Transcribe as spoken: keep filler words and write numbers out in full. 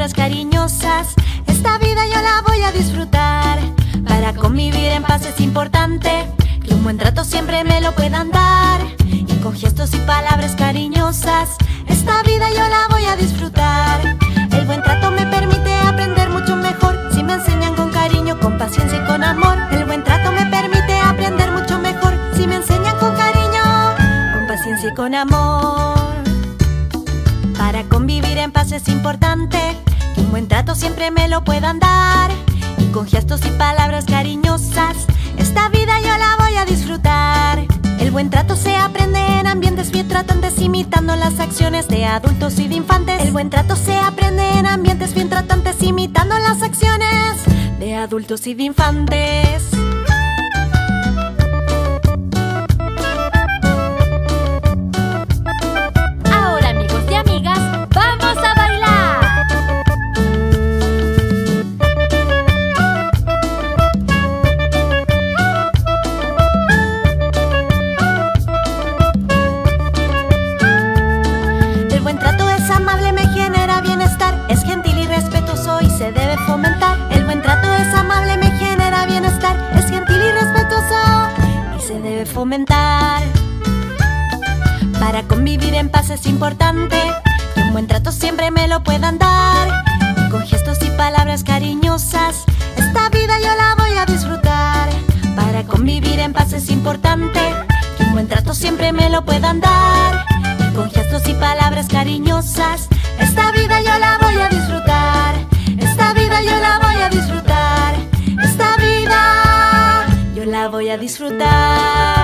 palabras cariñosas. Esta vida yo la voy a disfrutar. Para convivir en paz es importante que un buen trato siempre me lo puedan dar. Y con gestos y palabras cariñosas esta vida yo la voy a disfrutar. El buen trato me permite aprender mucho mejor si me enseñan con cariño, con paciencia y con amor. El buen trato me permite aprender mucho mejor si me enseñan con cariño, con paciencia y con amor. Para convivir en paz es importante que un buen trato siempre me lo puedan dar. Y con gestos y palabras cariñosas esta vida yo la voy a disfrutar. El buen trato se aprende en ambientes bien tratantes, imitando las acciones de adultos y de infantes. El buen trato se aprende en ambientes bien tratantes, imitando las acciones de adultos y de infantes. Ahora, amigos y amigas, ¡vamos a bailar! El buen trato es amable, me genera bienestar. Es gentil y respetuoso y se debe fomentar. El buen trato es amable, me genera bienestar. Es gentil y respetuoso y se debe fomentar. Para convivir en paz es importante que un buen trato siempre me lo puedan dar. Y con gestos y palabras cariñosas esta vida yo la voy a disfrutar. Para convivir en paz es importante que un buen trato siempre me lo puedan dar. Y con gestos y palabras cariñosas esta vida yo la voy a disfrutar. Esta vida yo la voy a disfrutar. Esta vida yo la voy a disfrutar.